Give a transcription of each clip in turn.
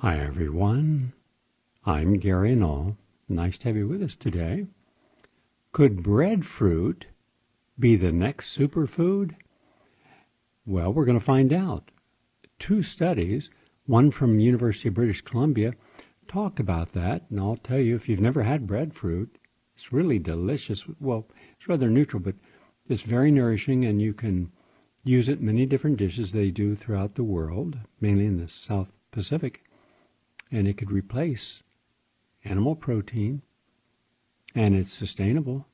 Hi, everyone. I'm Gary Null. Nice to have you with us today. Could breadfruit be the next superfood? Well, we're going to find out. Two studies, one from University of British Columbia, talked about that, and I'll tell you, if you've never had breadfruit, it's really delicious. Well, it's rather neutral, but it's very nourishing, and you can use it in many different dishes they do throughout the world, mainly in the South Pacific, and it could replace animal protein, and it's sustainable,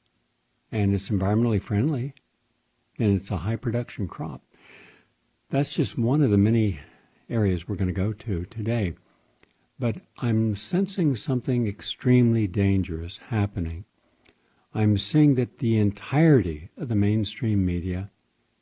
and it's environmentally friendly, and it's a high production crop. That's just one of the many areas we're going to go to today. But I'm sensing something extremely dangerous happening. I'm seeing that the entirety of the mainstream media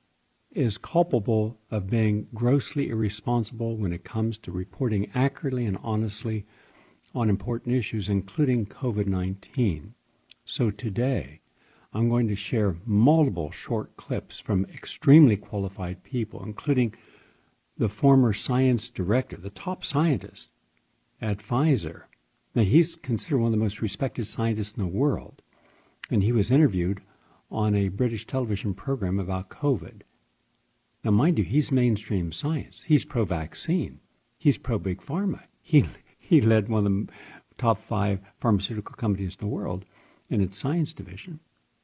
is culpable of being grossly irresponsible when it comes to reporting accurately and honestly on important issues, including COVID-19. So today, I'm going to share multiple short clips from extremely qualified people, including the former science director, the top scientist at Pfizer. Now, he's considered one of the most respected scientists in the world, and he was interviewed on a British television program about COVID. Now, mind you, he's mainstream science. He's pro-vaccine. He's pro-big pharma. He led one of the top 5 pharmaceutical companies in the world in its science division.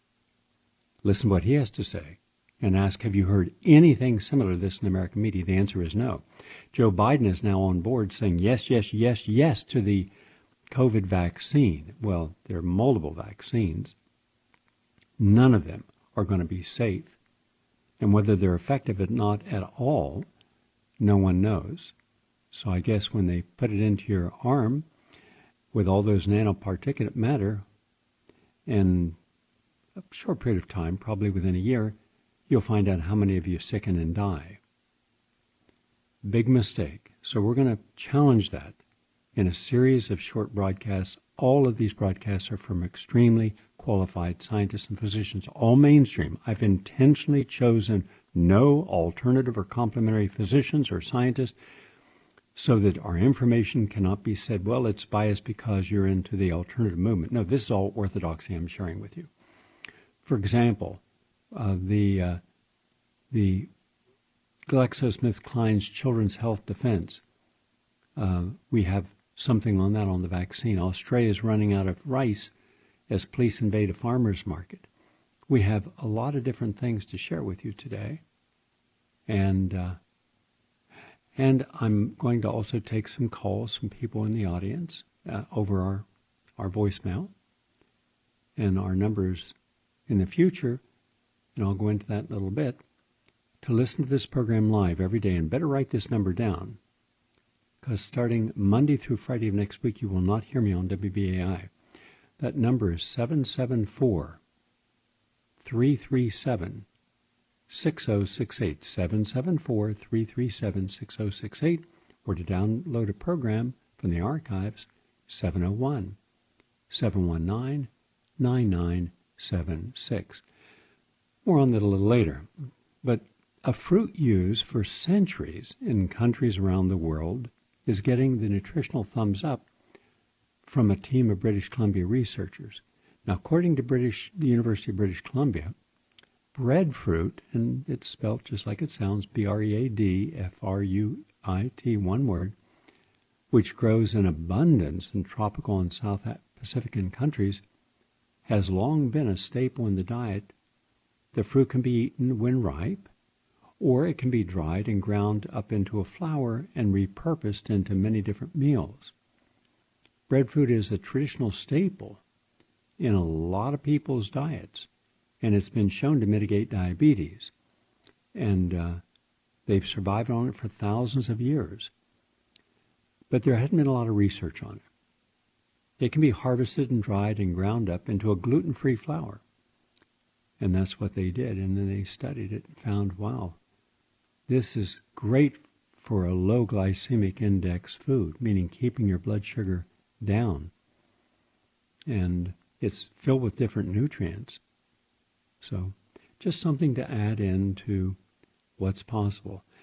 Listen to what he has to say and ask, have you heard anything similar to this in American media? The answer is no. Joe Biden is now on board saying yes, yes, yes, yes to the COVID vaccine. Well, there are multiple vaccines. None of them are going to be safe. And whether they're effective or not at all, no one knows. So I guess when they put it into your arm with all those nanoparticulate matter, in a short period of time, probably within a year, you'll find out how many of you sicken and die. Big mistake. So we're going to challenge that in a series of short broadcasts. All of these broadcasts are from extremely qualified scientists and physicians, all mainstream. I've intentionally chosen no alternative or complementary physicians or scientists so that our information cannot be said, well, it's biased because you're into the alternative movement. No, this is all orthodoxy I'm sharing with you. For example, the GlaxoSmithKline's Children's Health Defense, we have something on that on the vaccine. Australia is running out of rice as police invade a farmer's market. We have a lot of different things to share with you today. And I'm going to also take some calls from people in the audience over our voicemail and our numbers in the future, and I'll go into that in a little bit, to listen to this program live every day. And better write this number down, because starting Monday through Friday of next week, you will not hear me on WBAI. That number is 774-337-6068, 774-337-6068, or to download a program from the archives, 701-719-9976. More on that a little later. But a fruit used for centuries in countries around the world is getting the nutritional thumbs up from a team of British Columbia researchers. Now, according to the University of British Columbia, breadfruit, and it's spelled just like it sounds, B-R-E-A-D-F-R-U-I-T, one word, which grows in abundance in tropical and South Pacific countries, has long been a staple in the diet. The fruit can be eaten when ripe, or it can be dried and ground up into a flour and repurposed into many different meals. Breadfruit is a traditional staple in a lot of people's diets, and it's been shown to mitigate diabetes. And they've survived on it for thousands of years. But there hasn't been a lot of research on it. It can be harvested and dried and ground up into a gluten-free flour. And that's what they did. And then they studied it and found, wow, this is great for a low glycemic index food, meaning keeping your blood sugar down. And it's filled with different nutrients. So just something to add into what's possible.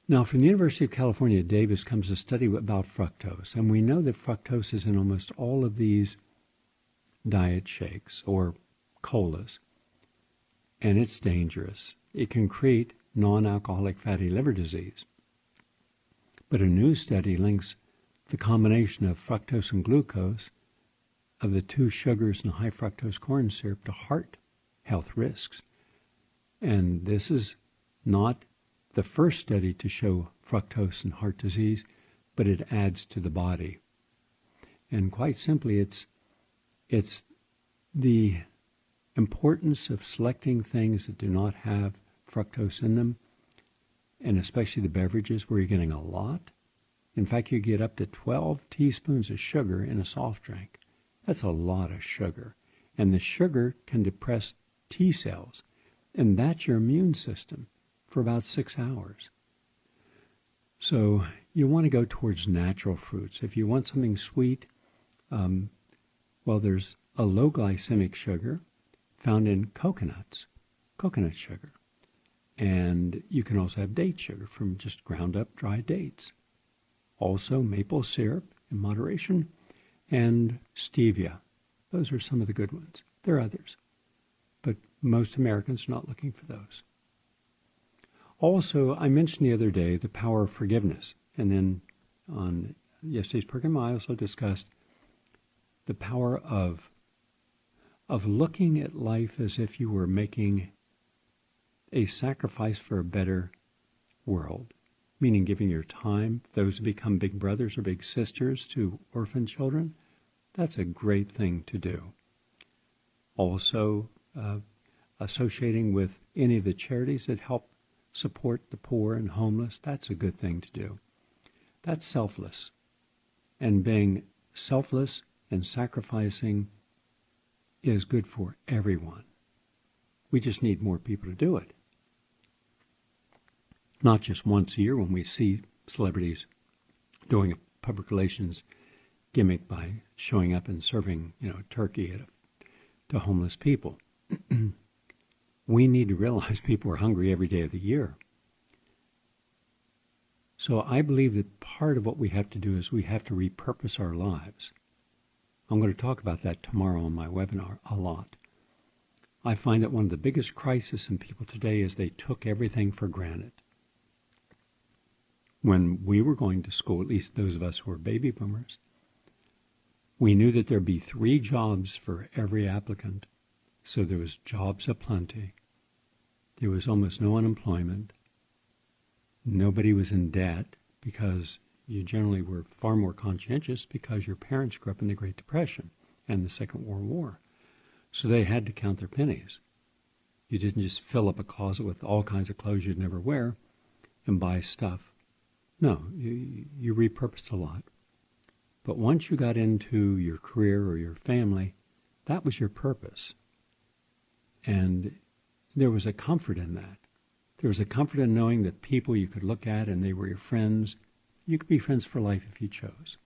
Now, from the University of California, Davis comes a study about fructose, and we know that fructose is in almost all of these diet shakes or colas, and it's dangerous. It can create non-alcoholic fatty liver disease. But a new study links the combination of fructose and glucose of the two sugars in high fructose corn syrup to heart health risks. And this is not the first study to show fructose and heart disease, but it adds to the body. And quite simply, it's the importance of selecting things that do not have fructose in them, and especially the beverages where you're getting a lot. In fact, you get up to 12 teaspoons of sugar in a soft drink. That's a lot of sugar. And the sugar can depress T cells, and that's your immune system for about 6 hours. So you want to go towards natural fruits. If you want something sweet, well, there's a low glycemic sugar found in coconuts, coconut sugar. And you can also have date sugar from just ground up dry dates. Also maple syrup in moderation and stevia. Those are some of the good ones. There are others, but most Americans are not looking for those. Also, I mentioned the other day the power of forgiveness. And then on yesterday's program, I also discussed the power of looking at life as if you were making a sacrifice for a better world, meaning giving your time. Those who become big brothers or big sisters to orphan children, that's a great thing to do. Also, associating with any of the charities that help support the poor and homeless, that's a good thing to do. That's selfless. And being selfless and sacrificing is good for everyone. We just need more people to do it. Not just once a year when we see celebrities doing a public relations gimmick by showing up and serving, turkey to homeless people. We need to realize people are hungry every day of the year. So I believe that part of what we have to do is we have to repurpose our lives. I'm going to talk about that tomorrow on my webinar a lot. I find that one of the biggest crises in people today is they took everything for granted. When we were going to school, at least those of us who were baby boomers, we knew that there'd be 3 jobs for every applicant. So there was jobs aplenty. There was almost no unemployment. Nobody was in debt because you generally were far more conscientious because your parents grew up in the Great Depression and the Second World War. So they had to count their pennies. You didn't just fill up a closet with all kinds of clothes you'd never wear and buy stuff. No, you repurposed a lot. But once you got into your career or your family, that was your purpose. And there was a comfort in that. There was a comfort in knowing that people you could look at and they were your friends. You could be friends for life if you chose.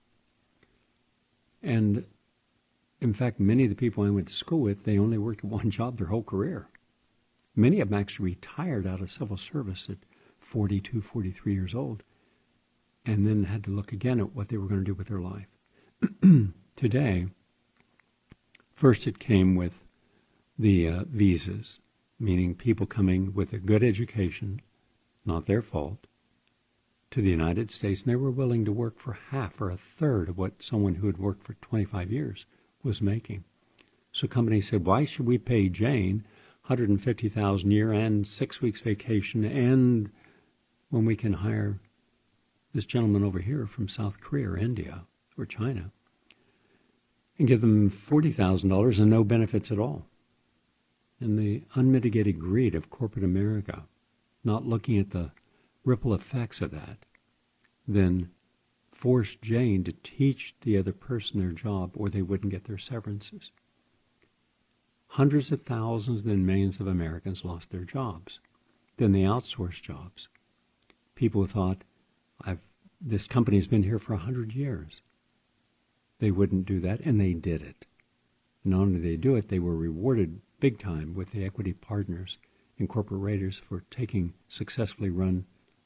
And in fact, many of the people I went to school with, they only worked at one job their whole career. Many of them actually retired out of civil service at 42, 43 years old, and then had to look again at what they were going to do with their life. Today, first it came with the visas, meaning people coming with a good education, not their fault, to the United States, and they were willing to work for half or a third of what someone who had worked for 25 years was making. So companies said, why should we pay Jane $150,000 a year and 6 weeks vacation, and when we can hire this gentleman over here from South Korea or India or China and give them $40,000 and no benefits at all? And the unmitigated greed of corporate America, not looking at the ripple effects of that, then forced Jane to teach the other person their job or they wouldn't get their severances. Hundreds of thousands, then millions of Americans lost their jobs. Then they outsourced jobs. People thought, this company's been here for 100 years. They wouldn't do that, and they did it. Not only did they do it, they were rewarded big time with the equity partners and corporate raiders for taking successfully run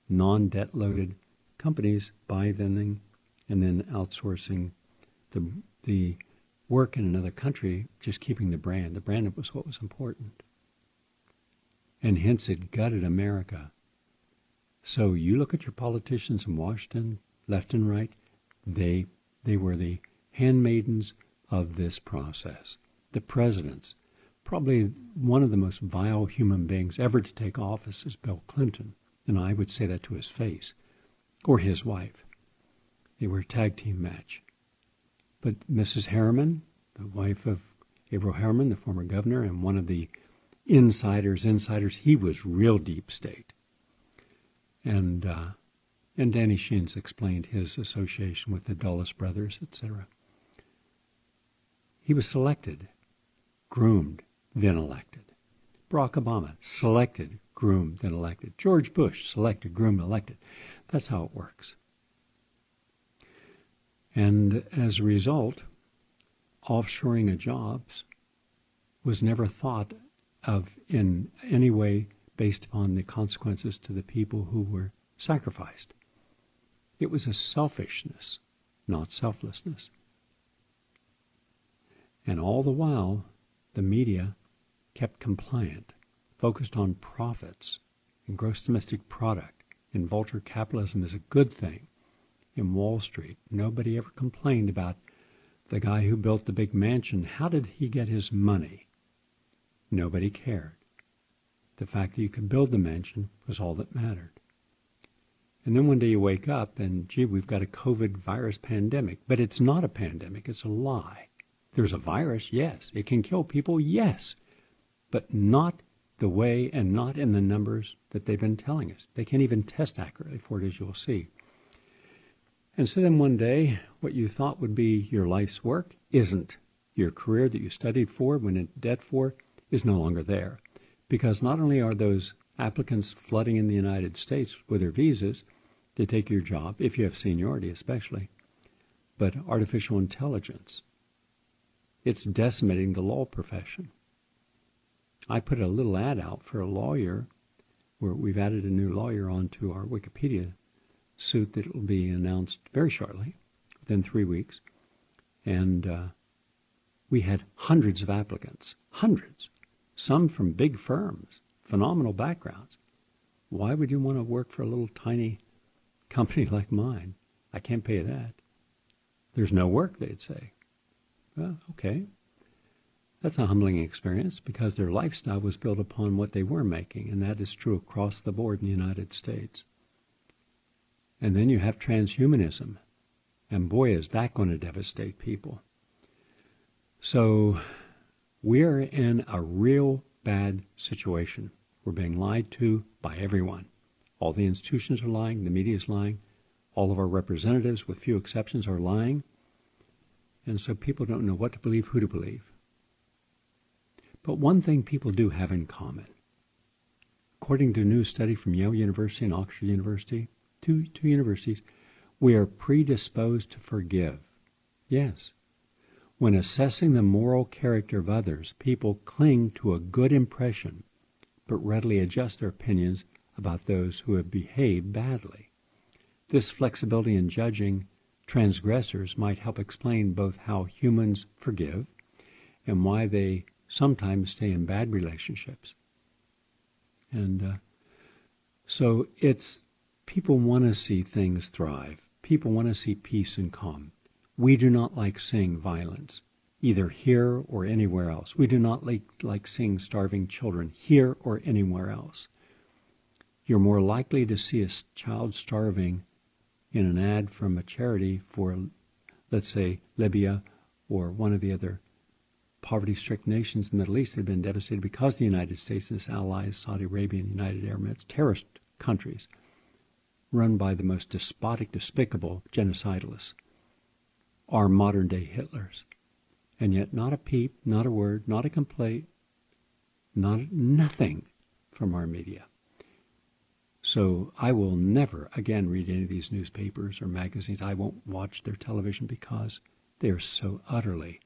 non-debt loaded companies buying them and then outsourcing the work in another country, just keeping the brand. The brand was what was important. And hence it gutted America. So you look at your politicians in Washington, left and right, they were the handmaidens of this process. The presidents, probably one of the most vile human beings ever to take office is Bill Clinton. And I would say that to his face, or his wife. They were a tag team match. But Mrs. Harriman, the wife of Averell Harriman, the former governor, and one of the insiders, he was real deep state. And Danny Sheens explained his association with the Dulles brothers, etc. He was selected, groomed, then elected. Barack Obama, selected, groomed, then elected. George Bush, selected, groomed, elected. That's how it works. And as a result, offshoring of jobs was never thought of in any way based upon the consequences to the people who were sacrificed. It was a selfishness, not selflessness. And all the while, the media kept compliant, focused on profits and gross domestic product, and vulture capitalism is a good thing. In Wall Street, nobody ever complained about the guy who built the big mansion. How did he get his money? Nobody cared. The fact that you could build the mansion was all that mattered. And then one day you wake up and, gee, we've got a COVID virus pandemic. But it's not a pandemic, it's a lie. There's a virus, yes. It can kill people, yes. But not the way and not in the numbers that they've been telling us. They can't even test accurately for it, as you'll see. And so then one day, what you thought would be your life's work isn't. Your career that you studied for, went into debt for, is no longer there. Because not only are those applicants flooding in the United States with their visas to take your job, if you have seniority especially, but artificial intelligence. It's decimating the law profession. I put a little ad out for a lawyer where we've added a new lawyer onto our Wikipedia suit that will be announced very shortly, within 3 weeks. And we had hundreds of applicants, hundreds, some from big firms, phenomenal backgrounds. Why would you want to work for a little tiny company like mine? I can't pay that. There's no work, they'd say. Well, okay. That's a humbling experience because their lifestyle was built upon what they were making, and that is true across the board in the United States. And then you have transhumanism, and boy, is that going to devastate people. So we're in a real bad situation. We're being lied to by everyone. All the institutions are lying, the media is lying, all of our representatives, with few exceptions, are lying. And so people don't know what to believe, who to believe. But one thing people do have in common. According to a new study from Yale University and Oxford University, two universities, we are predisposed to forgive. Yes. When assessing the moral character of others, people cling to a good impression, but readily adjust their opinions about those who have behaved badly. This flexibility in judging transgressors might help explain both how humans forgive and why they sometimes stay in bad relationships. And so it's people want to see things thrive. People want to see peace and calm. We do not like seeing violence, either here or anywhere else. We do not like seeing starving children here or anywhere else. You're more likely to see a child starving in an ad from a charity for, let's say, Libya or one of the other poverty-stricken nations in the Middle East that have been devastated because the United States and its allies, Saudi Arabia and the United Arab Emirates, terrorist countries run by the most despotic, despicable genocidalists, are modern-day Hitlers. And yet not a peep, not a word, not a complaint, nothing from our media. So I will never again read any of these newspapers or magazines. I won't watch their television because they are so utterly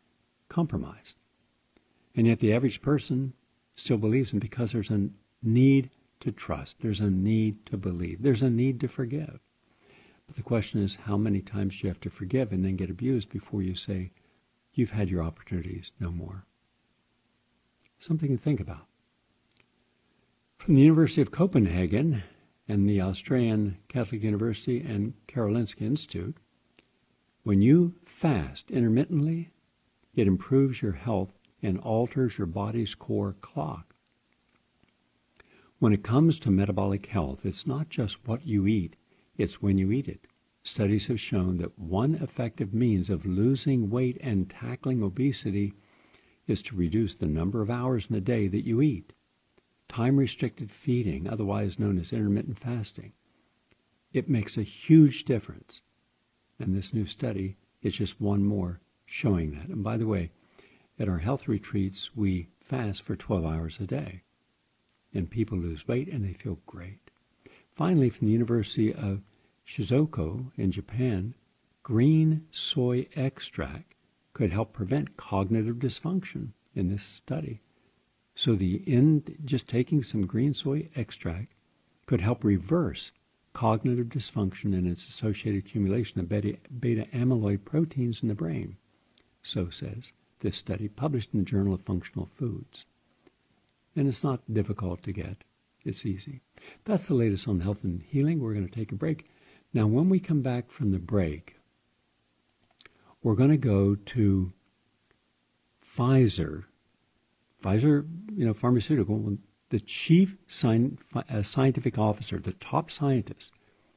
compromised. And yet the average person still believes them because there's a need to trust. There's a need to believe. There's a need to forgive. But the question is, how many times do you have to forgive and then get abused before you say, you've had your opportunities, no more? Something to think about. From the University of Copenhagen and the Australian Catholic University and Karolinska Institute, when you fast intermittently, it improves your health and alters your body's core clock. When it comes to metabolic health, it's not just what you eat, it's when you eat it. Studies have shown that one effective means of losing weight and tackling obesity is to reduce the number of hours in the day that you eat. Time-restricted feeding, otherwise known as intermittent fasting, it makes a huge difference. And this new study is just one more showing that. And by the way, at our health retreats, we fast for 12 hours a day. And people lose weight and they feel great. Finally, from the University of Shizuoka in Japan, green soy extract could help prevent cognitive dysfunction in this study. So just taking some green soy extract could help reverse cognitive dysfunction and its associated accumulation of beta amyloid proteins in the brain. So says this study published in the Journal of Functional Foods. And it's not difficult to get. It's easy. That's the latest on health and healing. We're going to take a break. Now, when we come back from the break, we're going to go to Pfizer, pharmaceutical, the chief scientific officer, the top scientist.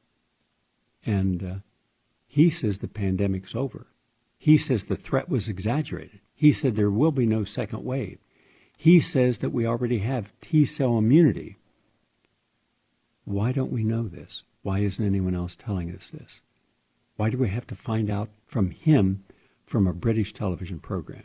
And he says the pandemic's over. He says the threat was exaggerated. He said there will be no second wave. He says that we already have T-cell immunity. Why don't we know this? Why isn't anyone else telling us this? Why do we have to find out from him from a British television program?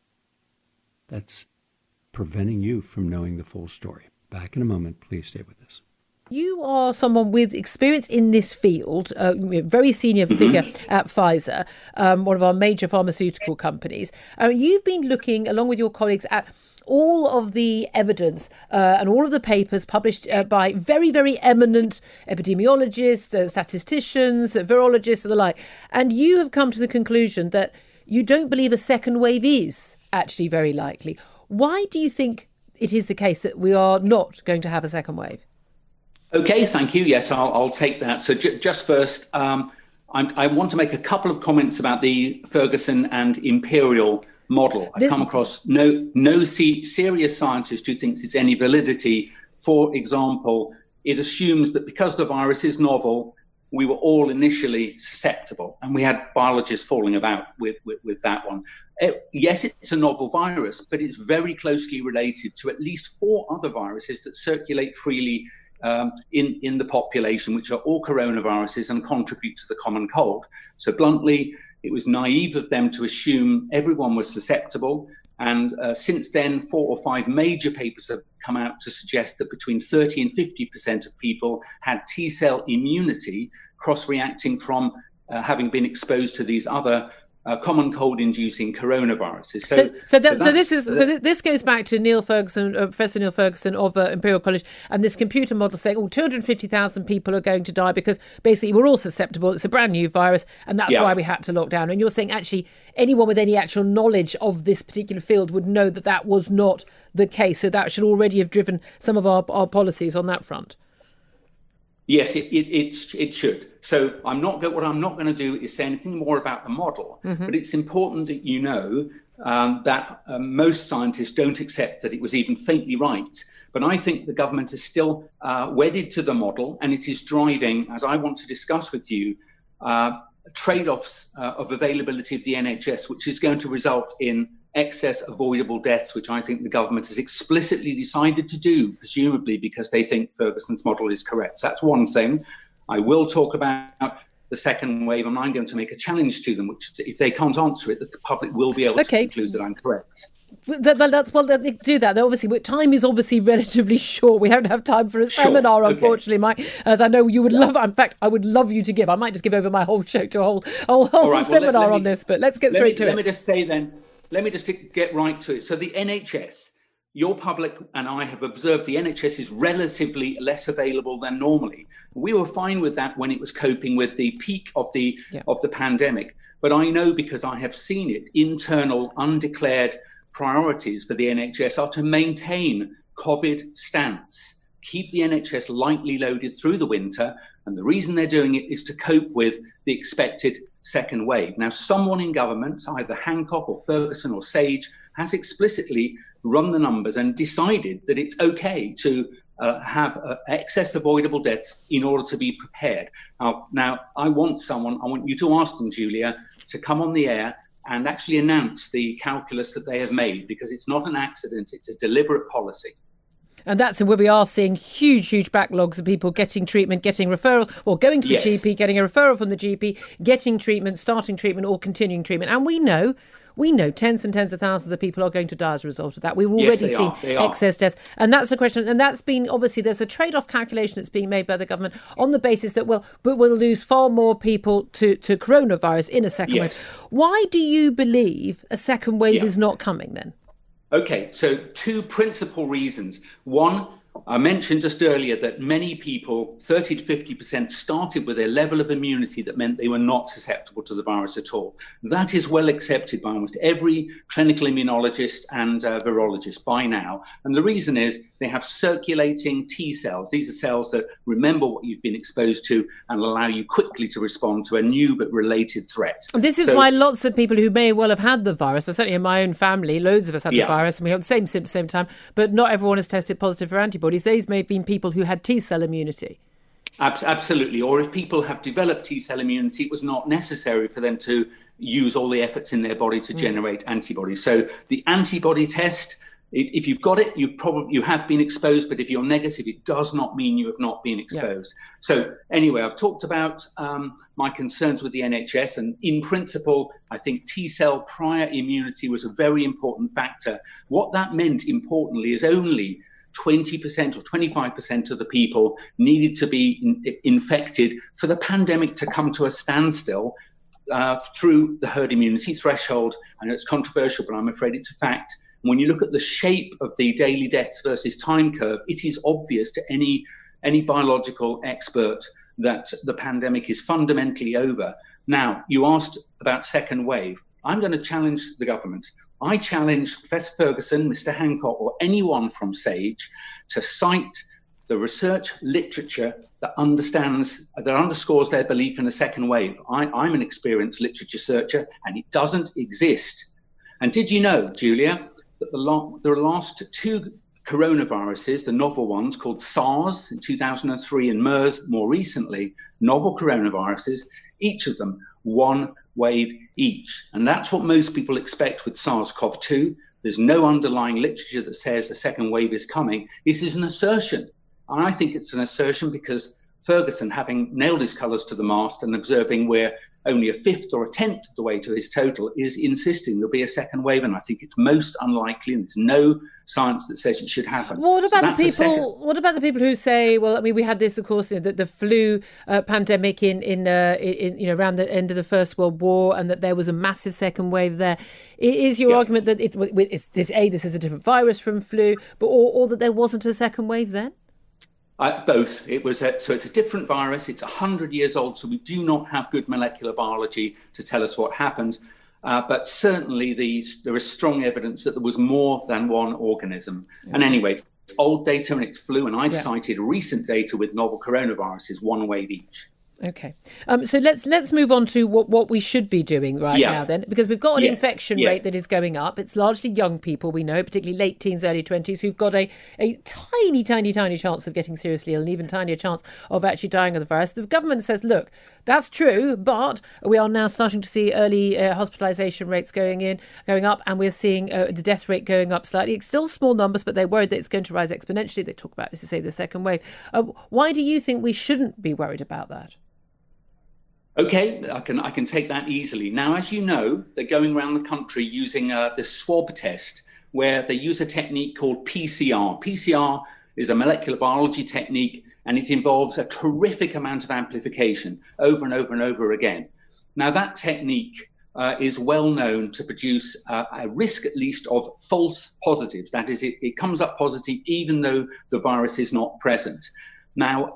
That's preventing you from knowing the full story. Back in a moment. Please stay with us. You are someone with experience in this field, very senior figure at Pfizer, one of our major pharmaceutical companies. You've been looking, along with your colleagues, at all of the evidence and all of the papers published by very, very eminent epidemiologists, statisticians, virologists and the like. And you have come to the conclusion that you don't believe a second wave is actually very likely. Why do you think it is the case that we are not going to have a second wave? Okay, thank you. Yes, I'll take that. So just first, I want to make a couple of comments about the Ferguson and Imperial model. I've come across no serious scientist who thinks there's any validity. For example, it assumes that because the virus is novel, we were all initially susceptible, and we had biologists falling about with that one. Yes, it's a novel virus, but it's very closely related to at least 4 other viruses that circulate freely in the population, which are all coronaviruses and contribute to the common cold. So bluntly, it was naive of them to assume everyone was susceptible. And since then, 4 or 5 major papers have come out to suggest that between 30 and 50% of people had T-cell immunity, cross-reacting from having been exposed to these other common cold-inducing coronaviruses. So this goes back to Neil Ferguson, Professor Neil Ferguson of Imperial College, and this computer model saying, 250,000 people are going to die because basically we're all susceptible. It's a brand new virus, and that's why we had to lock down. And you're saying actually anyone with any actual knowledge of this particular field would know that that was not the case. So that should already have driven some of our policies on that front. Yes, it should. So what I'm not going to do is say anything more about the model, but it's important that you know that most scientists don't accept that it was even faintly right. But I think the government is still wedded to the model, and it is driving, as I want to discuss with you, trade-offs of availability of the NHS, which is going to result in excess avoidable deaths, which I think the government has explicitly decided to do, presumably because they think Ferguson's model is correct. So that's one thing. I will talk about the second wave, and I'm going to make a challenge to them, which if they can't answer it, the public will be able to conclude that I'm correct. Well, they do that. Obviously, time is obviously relatively short. We don't have time for a seminar, unfortunately, Mike. As I know you would love. In fact, I would love you to give. I might just give over my whole show to a whole seminar on this. But let's get straight to it. Let me just say then. Let me just get right to it. So the NHS, your public and I have observed the NHS is relatively less available than normally. We were fine with that when it was coping with the peak of the pandemic. But I know, because I have seen it, internal undeclared priorities for the NHS are to maintain COVID stance, keep the NHS lightly loaded through the winter. And the reason they're doing it is to cope with the expected second wave. Now, someone in government, either Hancock or Ferguson or Sage, has explicitly run the numbers and decided that it's okay to have excess avoidable deaths in order to be prepared. Now, I want you to ask them, Julia, to come on the air and actually announce the calculus that they have made, because it's not an accident, it's a deliberate policy. And that's where we are seeing huge backlogs of people getting treatment, getting referral, or going to the GP, getting a referral from the GP, getting treatment, starting treatment, or continuing treatment. And we know tens and tens of thousands of people are going to die as a result of that. We've already seen excess deaths. And that's the question. And that's been, obviously, there's a trade-off calculation that's being made by the government on the basis that we'll lose far more people to coronavirus in a second wave. Why do you believe a second wave is not coming then? Okay, so two principal reasons. One, I mentioned just earlier that many people, 30 to 50%, started with a level of immunity that meant they were not susceptible to the virus at all. That is well accepted by almost every clinical immunologist and virologist by now. And the reason is they have circulating T cells. These are cells that remember what you've been exposed to and allow you quickly to respond to a new but related threat. This is why lots of people who may well have had the virus, certainly in my own family, loads of us had the virus and we had the same symptoms at the same time, but not everyone has tested positive for antibodies. These may have been people who had T-cell immunity. Absolutely. Or if people have developed T-cell immunity, it was not necessary for them to use all the efforts in their body to generate antibodies. So the antibody test, if you've got it, you have been exposed. But if you're negative, it does not mean you have not been exposed. So anyway, I've talked about my concerns with the NHS. And in principle, I think T-cell prior immunity was a very important factor. What that meant, importantly, is only 20% or 25% of the people needed to be infected for the pandemic to come to a standstill through the herd immunity threshold. I know it's controversial, but I'm afraid it's a fact. When you look at the shape of the daily deaths versus time curve, it is obvious to any biological expert that the pandemic is fundamentally over. Now, you asked about second wave. I'm going to challenge the government. I challenge Professor Ferguson, Mr. Hancock, or anyone from Sage to cite the research literature that underscores their belief in a second wave. I'm an experienced literature searcher, and it doesn't exist. And did you know, Julia, that the last two coronaviruses, the novel ones called SARS in 2003 and MERS more recently, novel coronaviruses, each of them one wave each. And that's what most people expect with SARS-CoV-2. There's no underlying literature that says a second wave is coming. This is an assertion. And I think it's an assertion because Ferguson, having nailed his colours to the mast and observing we're only a fifth or a tenth of the way to his total, is insisting there'll be a second wave. And I think it's most unlikely, and there's no science that says it should happen. What about the people who say, well, I mean, we had this, of course, the flu pandemic in around the end of the First World War, and that there was a massive second wave there. Is your argument that this is a different virus from flu, or that there wasn't a second wave then? Both. So it's a different virus. It's 100 years old, so we do not have good molecular biology to tell us what happened. But certainly there is strong evidence that there was more than one organism. Okay. And anyway, it's old data and it's flu, and I've cited recent data with novel coronaviruses, one wave each. Okay. So let's move on to what we should be doing now then, because we've got an infection rate that is going up. It's largely young people, we know, particularly late teens, early 20s, who've got a tiny chance of getting seriously ill, and even tinier chance of actually dying of the virus. The government says, look, that's true, but we are now starting to see early hospitalisation rates going up, and we're seeing the death rate going up slightly. It's still small numbers, but they're worried that it's going to rise exponentially. They talk about, as you say, the second wave. Why do you think we shouldn't be worried about that? Okay, I can take that easily. Now, as you know, they're going around the country using the swab test, where they use a technique called PCR. PCR is a molecular biology technique, and it involves a terrific amount of amplification over and over and over again. Now, that technique is well known to produce a risk, at least, of false positives. That is, it comes up positive even though the virus is not present. Now,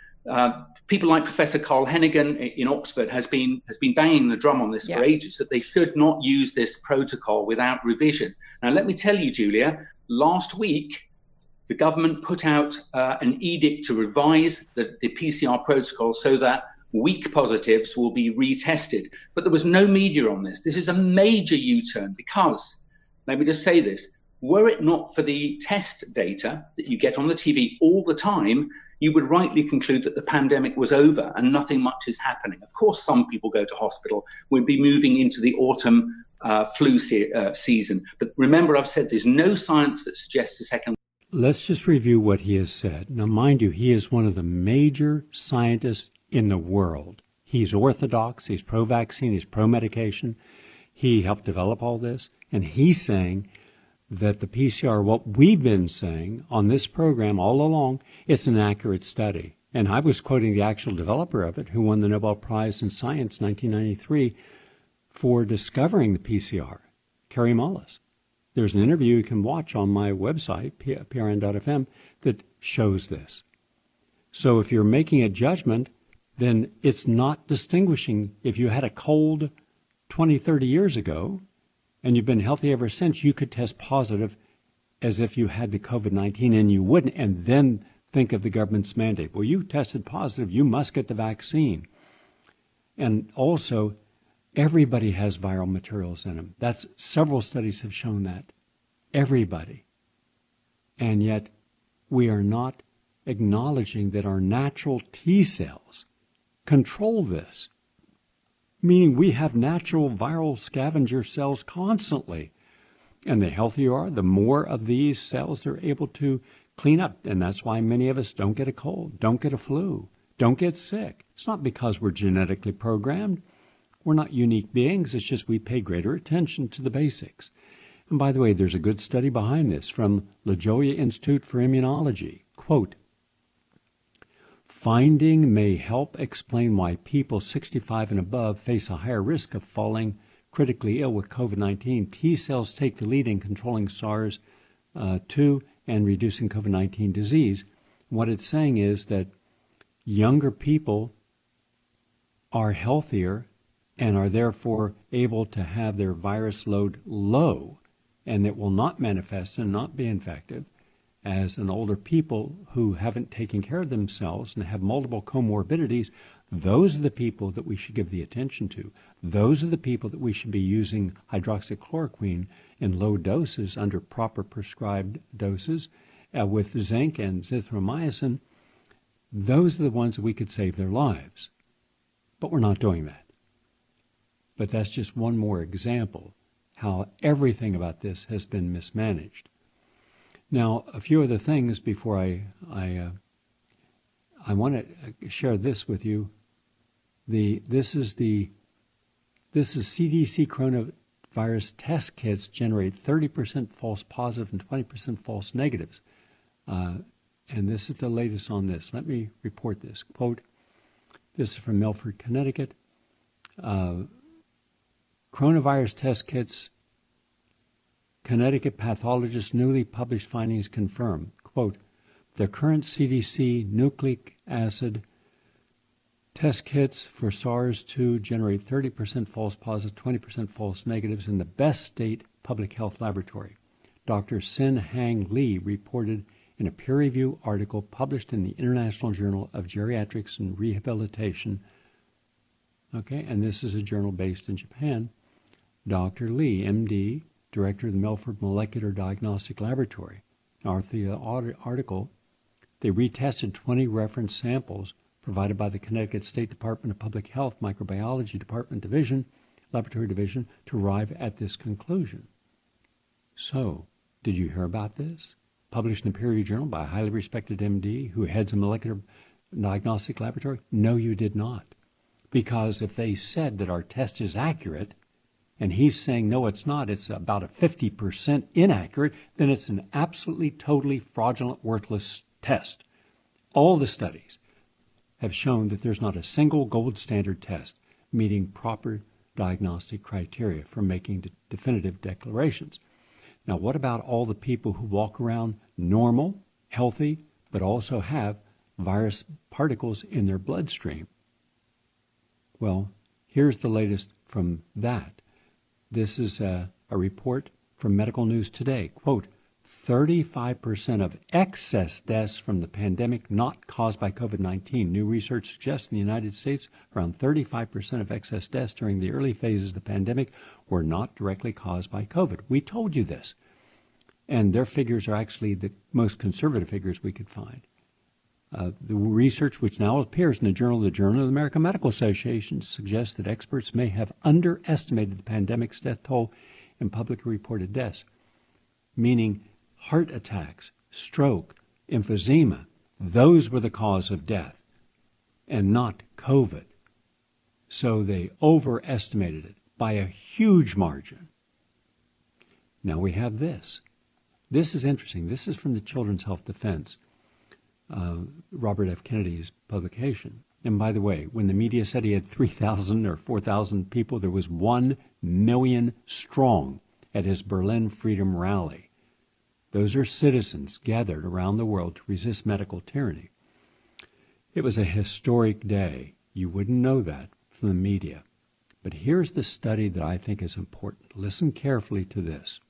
people like Professor Carl Hennigan in Oxford has been banging the drum on this for ages, that they should not use this protocol without revision. Now, let me tell you, Julia, last week, the government put out an edict to revise the PCR protocol so that weak positives will be retested. But there was no media on this. This is a major U-turn because, let me just say this, were it not for the test data that you get on the TV all the time, you would rightly conclude that the pandemic was over and nothing much is happening. Of course, some people go to hospital. We'll be moving into the autumn flu season. But remember, I've said there's no science that suggests a second. Let's just review what he has said. Now, mind you, he is one of the major scientists in the world. He's orthodox, he's pro-vaccine, he's pro-medication. He helped develop all this. And he's saying that the PCR, what we've been saying on this program all along, it's an accurate study. And I was quoting the actual developer of it, who won the Nobel Prize in Science 1993 for discovering the PCR, Kary Mullis. There's an interview you can watch on my website, prn.fm, that shows this. So if you're making a judgment, then it's not distinguishing. If you had a cold 20, 30 years ago, and you've been healthy ever since, you could test positive as if you had the COVID-19 and you wouldn't, and then think of the government's mandate. Well, you tested positive, you must get the vaccine. And also, everybody has viral materials in them. Several studies have shown that. Everybody. And yet, we are not acknowledging that our natural T cells control this. Meaning we have natural viral scavenger cells constantly. And the healthier you are, the more of these cells they're able to clean up. And that's why many of us don't get a cold, don't get a flu, don't get sick. It's not because we're genetically programmed. We're not unique beings. It's just we pay greater attention to the basics. And by the way, there's a good study behind this from LaJolla Institute for Immunology. Quote, finding may help explain why people 65 and above face a higher risk of falling critically ill with COVID-19. T cells take the lead in controlling SARS-2 and reducing COVID-19 disease. What it's saying is that younger people are healthier and are therefore able to have their virus load low, and that will not manifest and not be infective as an older people who haven't taken care of themselves and have multiple comorbidities. Those are the people that we should give the attention to. Those are the people that we should be using hydroxychloroquine in low doses under proper prescribed doses with zinc and zithromycin. Those are the ones that we could save their lives. But we're not doing that. But that's just one more example how everything about this has been mismanaged. Now, a few other things before I want to share this with you. This is CDC coronavirus test kits generate 30% false positive and 20% false negatives. And this is the latest on this. Let me report this. Quote, this is from Milford, Connecticut. Coronavirus test kits, Connecticut pathologists' newly published findings confirm, quote, the current CDC nucleic acid test kits for SARS-2 generate 30% false positive, 20% false negatives in the best state public health laboratory. Dr. Sin Hang Lee reported in a peer-reviewed article published in the International Journal of Geriatrics and Rehabilitation. Okay, and this is a journal based in Japan. Dr. Lee, MD, director of the Milford Molecular Diagnostic Laboratory. Now, the article, they retested 20 reference samples provided by the Connecticut State Department of Public Health Microbiology Department Division, Laboratory Division, to arrive at this conclusion. So, did you hear about this? Published in a peer-reviewed journal by a highly respected MD who heads a molecular diagnostic laboratory? No, you did not. Because if they said that our test is accurate, and he's saying, no, it's not, it's about a 50% inaccurate, then it's an absolutely, totally fraudulent, worthless test. All the studies have shown that there's not a single gold standard test meeting proper diagnostic criteria for making definitive declarations. Now, what about all the people who walk around normal, healthy, but also have virus particles in their bloodstream? Well, here's the latest from that. This is a report from Medical News Today. Quote, 35% of excess deaths from the pandemic not caused by COVID-19. New research suggests in the United States around 35% of excess deaths during the early phases of the pandemic were not directly caused by COVID. We told you this. And their figures are actually the most conservative figures we could find. The research, which now appears in the Journal of the American Medical Association, suggests that experts may have underestimated the pandemic's death toll in publicly reported deaths, meaning heart attacks, stroke, emphysema. Those were the cause of death and not COVID. So they overestimated it by a huge margin. Now we have this. This is interesting. This is from the Children's Health Defense, Robert F. Kennedy's publication. And by the way, when the media said he had 3,000 or 4,000 people, there was 1 million strong at his Berlin Freedom Rally. Those are citizens gathered around the world to resist medical tyranny. It was a historic day. You wouldn't know that from the media. But here's the study that I think is important. Listen carefully to this.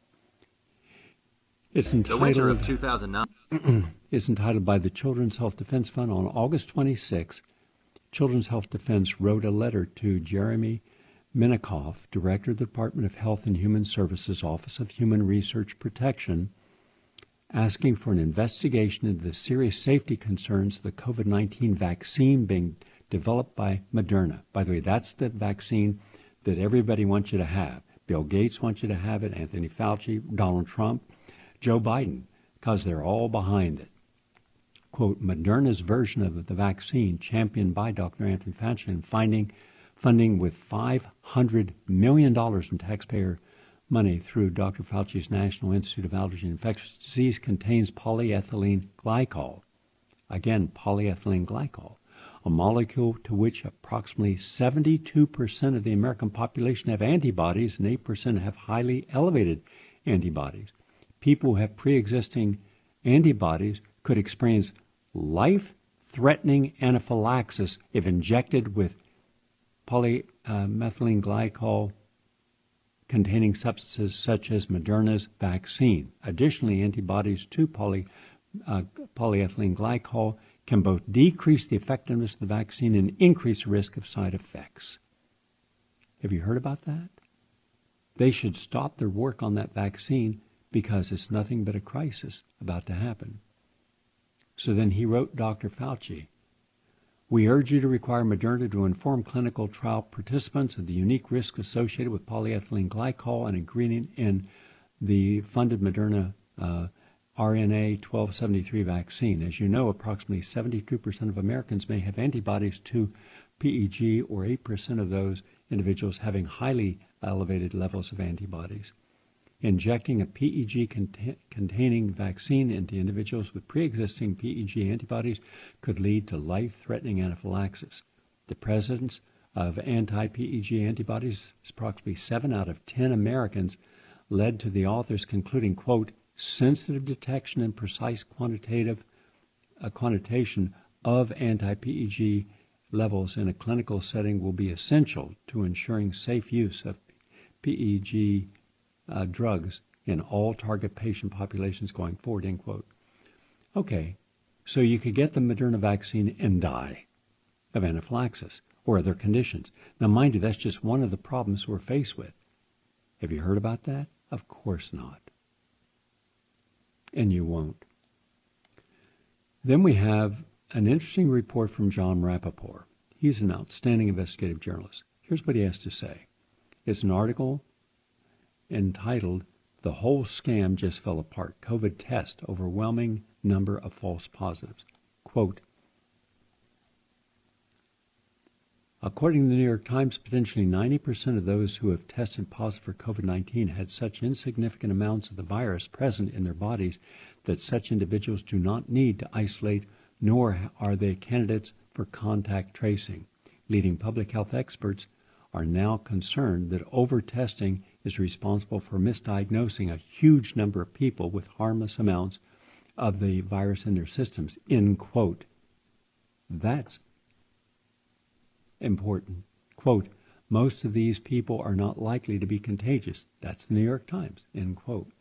It's entitled, the winter of 2009. It's entitled by the Children's Health Defense Fund. On August 26, Children's Health Defense wrote a letter to Jeremy Minikoff, Director of the Department of Health and Human Services, Office of Human Research Protection, asking for an investigation into the serious safety concerns of the COVID-19 vaccine being developed by Moderna. By the way, that's the vaccine that everybody wants you to have. Bill Gates wants you to have it, Anthony Fauci, Donald Trump, Joe Biden, because they're all behind it. Quote, Moderna's version of the vaccine, championed by Dr. Anthony Fauci, and funding with $500 million in taxpayer money through Dr. Fauci's National Institute of Allergy and Infectious Disease, contains polyethylene glycol. Again, polyethylene glycol, a molecule to which approximately 72% of the American population have antibodies and 8% have highly elevated antibodies. People who have pre-existing antibodies could experience life-threatening anaphylaxis if injected with polymethylene glycol containing substances such as Moderna's vaccine. Additionally, antibodies to polyethylene glycol can both decrease the effectiveness of the vaccine and increase the risk of side effects. Have you heard about that? They should stop their work on that vaccine because it's nothing but a crisis about to happen. So then he wrote Dr. Fauci, we urge you to require Moderna to inform clinical trial participants of the unique risks associated with polyethylene glycol, an ingredient in the funded Moderna RNA 1273 vaccine. As you know, approximately 72% of Americans may have antibodies to PEG, or 8% of those individuals having highly elevated levels of antibodies. Injecting a PEG-containing vaccine into individuals with pre-existing PEG antibodies could lead to life-threatening anaphylaxis. The presence of anti-PEG antibodies, approximately 7 out of 10 Americans, led to the authors concluding, quote, sensitive detection and precise quantitation of anti-PEG levels in a clinical setting will be essential to ensuring safe use of PEG drugs in all target patient populations going forward, end quote. Okay, so you could get the Moderna vaccine and die of anaphylaxis or other conditions. Now, mind you, that's just one of the problems we're faced with. Have you heard about that? Of course not. And you won't. Then we have an interesting report from John Rappaport. He's an outstanding investigative journalist. Here's what he has to say. It's an article entitled, The Whole Scam Just Fell Apart. COVID Test, Overwhelming Number of False Positives. Quote, according to the New York Times, potentially 90% of those who have tested positive for COVID-19 had such insignificant amounts of the virus present in their bodies that such individuals do not need to isolate, nor are they candidates for contact tracing. Leading public health experts are now concerned that over-testing is responsible for misdiagnosing a huge number of people with harmless amounts of the virus in their systems, end quote. That's important. Quote, most of these people are not likely to be contagious. That's the New York Times, end quote.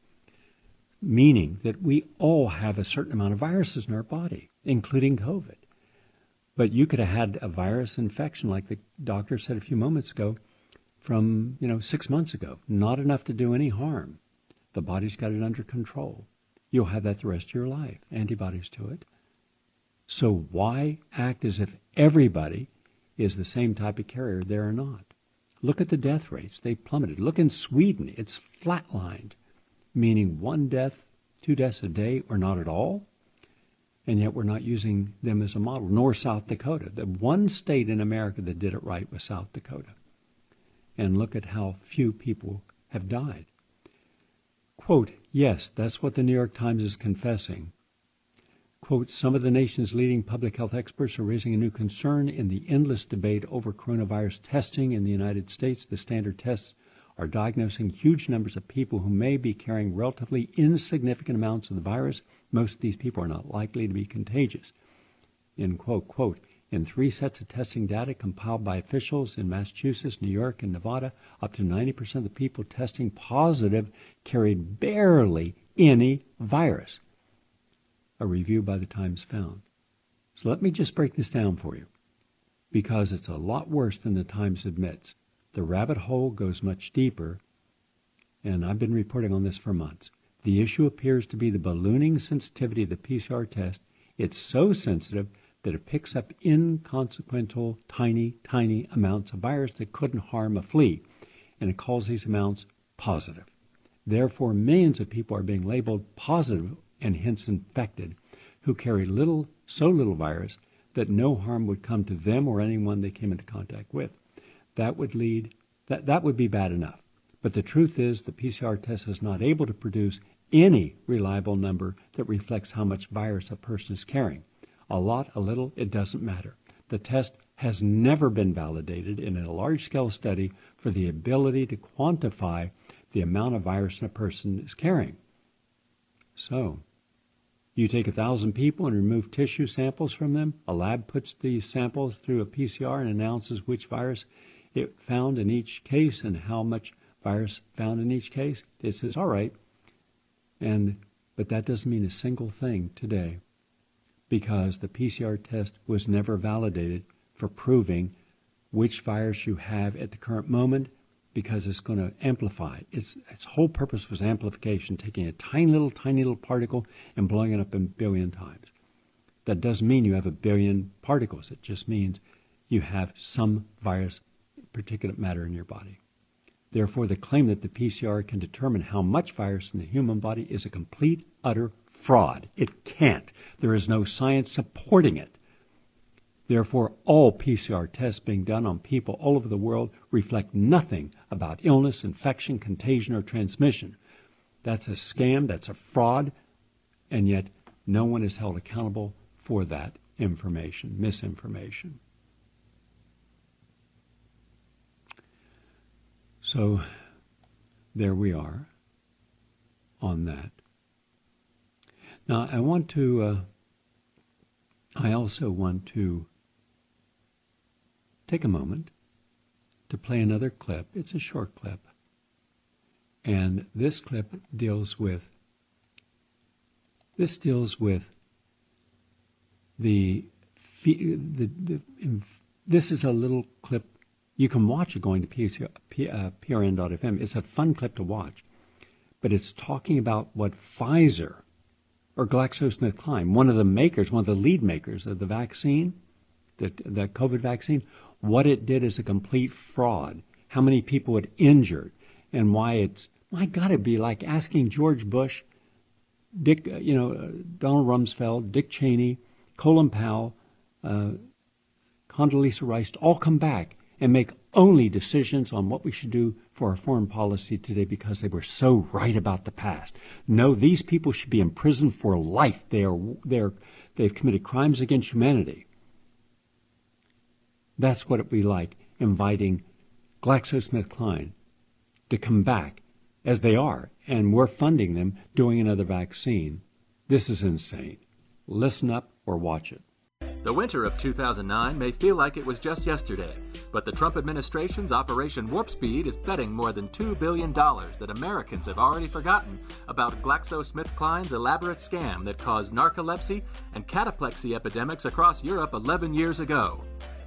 Meaning that we all have a certain amount of viruses in our body, including COVID. But you could have had a virus infection, like the doctor said a few moments ago, from 6 months ago. Not enough to do any harm. The body's got it under control. You'll have that the rest of your life, antibodies to it. So why act as if everybody is the same type of carrier? They are not. Look at the death rates. They plummeted. Look in Sweden. It's flatlined, meaning 1 death, 2 deaths a day, or not at all. And yet we're not using them as a model, nor South Dakota. The one state in America that did it right was South Dakota. And look at how few people have died. Quote, yes, that's what the New York Times is confessing. Quote, some of the nation's leading public health experts are raising a new concern in the endless debate over coronavirus testing in the United States. The standard tests are diagnosing huge numbers of people who may be carrying relatively insignificant amounts of the virus. Most of these people are not likely to be contagious. End quote. Quote, in 3 sets of testing data compiled by officials in Massachusetts, New York, and Nevada, up to 90% of the people testing positive carried barely any virus. A review by the Times found. So let me just break this down for you, because it's a lot worse than the Times admits. The rabbit hole goes much deeper, and I've been reporting on this for months. The issue appears to be the ballooning sensitivity of the PCR test. It's so sensitive that it picks up inconsequential, tiny amounts of virus that couldn't harm a flea, and it calls these amounts positive. Therefore, millions of people are being labeled positive and hence infected, who carry so little virus that no harm would come to them or anyone they came into contact with. That would be bad enough. But the truth is the PCR test is not able to produce any reliable number that reflects how much virus a person is carrying. A lot, a little, it doesn't matter. The test has never been validated in a large-scale study for the ability to quantify the amount of virus a person is carrying. So, you take 1,000 people and remove tissue samples from them. A lab puts these samples through a PCR and announces which virus it found in each case and how much virus found in each case. It says, all right, but that doesn't mean a single thing today, because the PCR test was never validated for proving which virus you have at the current moment, because it's going to amplify. Its whole purpose was amplification, taking a tiny little particle and blowing it up a billion times. That doesn't mean you have a billion particles. It just means you have some virus, particulate matter in your body. Therefore, the claim that the PCR can determine how much virus in the human body is a complete, utter fraud. It can't. There is no science supporting it. Therefore, all PCR tests being done on people all over the world reflect nothing about illness, infection, contagion, or transmission. That's a scam, that's a fraud, and yet no one is held accountable for that information, misinformation. So there we are on that. Now, I also want to take a moment to play another clip. It's a short clip. And this clip deals with this is a little clip. You can watch it going to prn.fm. It's a fun clip to watch. But it's talking about what Pfizer or GlaxoSmithKline, one of the lead makers of the vaccine, the COVID vaccine, what it did is a complete fraud. How many people it injured, and why it's, my God, it'd be like asking George Bush, Donald Rumsfeld, Dick Cheney, Colin Powell, Condoleezza Rice to all come back and make only decisions on what we should do for our foreign policy today because they were so right about the past. No, these people should be in prison for life. They've committed crimes against humanity. That's what it'd be like inviting GlaxoSmithKline to come back as they are, and we're funding them doing another vaccine. This is insane. Listen up or watch it. The winter of 2009 may feel like it was just yesterday, but the Trump administration's Operation Warp Speed is betting more than $2 billion that Americans have already forgotten about GlaxoSmithKline's elaborate scam that caused narcolepsy and cataplexy epidemics across Europe 11 years ago.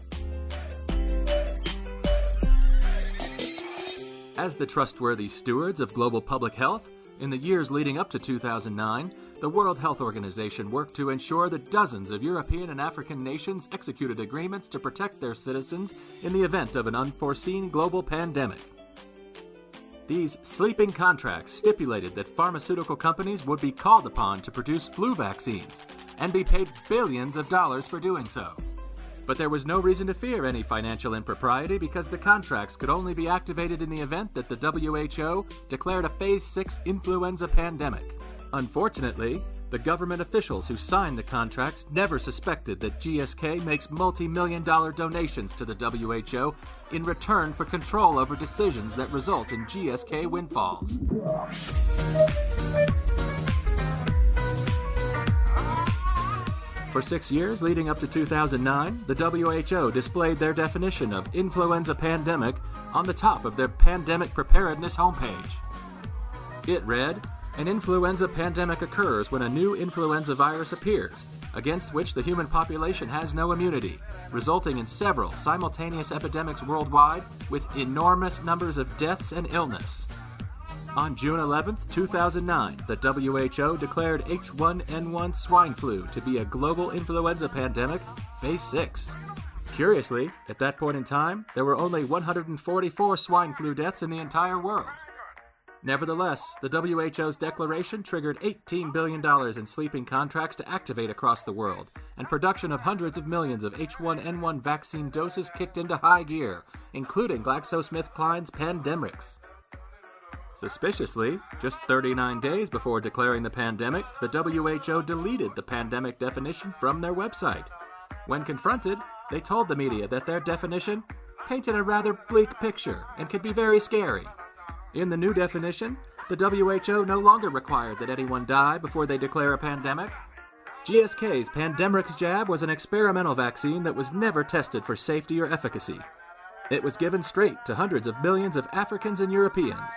As the trustworthy stewards of global public health, in the years leading up to 2009, the World Health Organization worked to ensure that dozens of European and African nations executed agreements to protect their citizens in the event of an unforeseen global pandemic. These sleeping contracts stipulated that pharmaceutical companies would be called upon to produce flu vaccines and be paid billions of dollars for doing so. But there was no reason to fear any financial impropriety because the contracts could only be activated in the event that the WHO declared a Phase 6 influenza pandemic. Unfortunately, the government officials who signed the contracts never suspected that GSK makes multi-million-dollar donations to the WHO in return for control over decisions that result in GSK windfalls. For 6 years leading up to 2009, the WHO displayed their definition of influenza pandemic on the top of their pandemic preparedness homepage. It read, "An influenza pandemic occurs when a new influenza virus appears, against which the human population has no immunity, resulting in several simultaneous epidemics worldwide with enormous numbers of deaths and illness." On June 11, 2009, the WHO declared H1N1 swine flu to be a global influenza pandemic, Phase 6. Curiously, at that point in time, there were only 144 swine flu deaths in the entire world. Nevertheless, the WHO's declaration triggered $18 billion in sleeping contracts to activate across the world, and production of hundreds of millions of H1N1 vaccine doses kicked into high gear, including GlaxoSmithKline's Pandemrix. Suspiciously, just 39 days before declaring the pandemic, the WHO deleted the pandemic definition from their website. When confronted, they told the media that their definition painted a rather bleak picture and could be very scary. In the new definition, the WHO no longer required that anyone die before they declare a pandemic. GSK's Pandemrix jab was an experimental vaccine that was never tested for safety or efficacy. It was given straight to hundreds of millions of Africans and Europeans.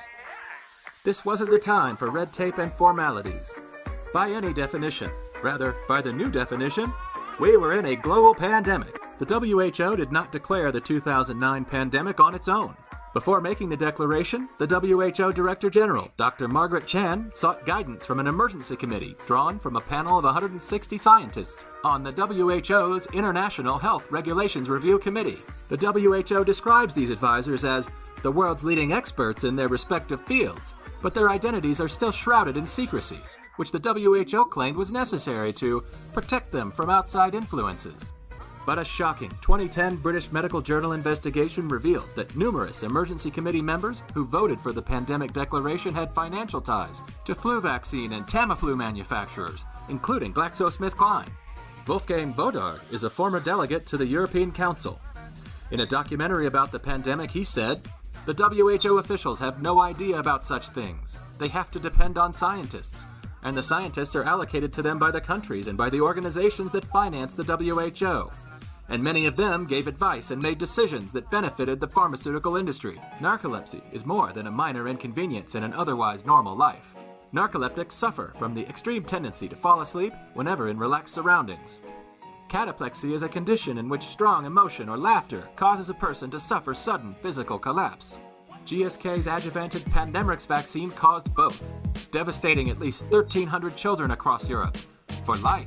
This wasn't the time for red tape and formalities. By any definition, rather, by the new definition, we were in a global pandemic. The WHO did not declare the 2009 pandemic on its own. Before making the declaration, the WHO Director General, Dr. Margaret Chan, sought guidance from an emergency committee drawn from a panel of 160 scientists on the WHO's International Health Regulations Review Committee. The WHO describes these advisors as the world's leading experts in their respective fields, but their identities are still shrouded in secrecy, which the WHO claimed was necessary to protect them from outside influences. But a shocking 2010 British Medical Journal investigation revealed that numerous emergency committee members who voted for the pandemic declaration had financial ties to flu vaccine and Tamiflu manufacturers, including GlaxoSmithKline. Wolfgang Vodard is a former delegate to the European Council. In a documentary about the pandemic, he said, "The WHO officials have no idea about such things. They have to depend on scientists, and the scientists are allocated to them by the countries and by the organizations that finance the WHO. And many of them gave advice and made decisions that benefited the pharmaceutical industry. Narcolepsy is more than a minor inconvenience in an otherwise normal life. Narcoleptics suffer from the extreme tendency to fall asleep whenever in relaxed surroundings. Cataplexy is a condition in which strong emotion or laughter causes a person to suffer sudden physical collapse. GSK's adjuvanted Pandemrix vaccine caused both, devastating at least 1,300 children across Europe, for life.